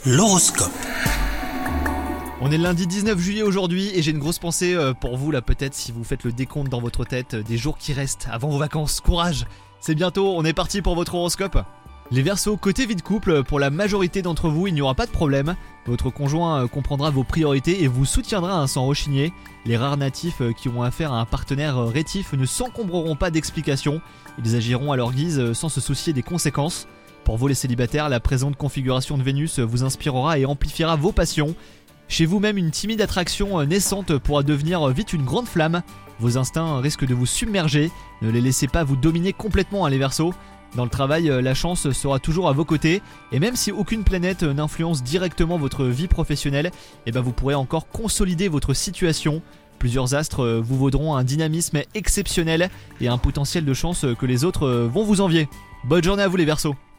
L'horoscope. On est le lundi 19 juillet aujourd'hui et j'ai une grosse pensée pour vous là, peut-être si vous faites le décompte dans votre tête des jours qui restent avant vos vacances. Courage, c'est bientôt, on est parti pour votre horoscope. Les Verseaux, côté vie de couple, pour la majorité d'entre vous, il n'y aura pas de problème. Votre conjoint comprendra vos priorités et vous soutiendra sans rechigner. Les rares natifs qui ont affaire à un partenaire rétif ne s'encombreront pas d'explications. Ils agiront à leur guise sans se soucier des conséquences. Pour vous les célibataires, la présente configuration de Vénus vous inspirera et amplifiera vos passions. Chez vous-même, une timide attraction naissante pourra devenir vite une grande flamme. Vos instincts risquent de vous submerger. Ne les laissez pas vous dominer complètement, les Verseaux. Dans le travail, la chance sera toujours à vos côtés. Et même si aucune planète n'influence directement votre vie professionnelle, vous pourrez encore consolider votre situation. Plusieurs astres vous vaudront un dynamisme exceptionnel et un potentiel de chance que les autres vont vous envier. Bonne journée à vous les Verseaux.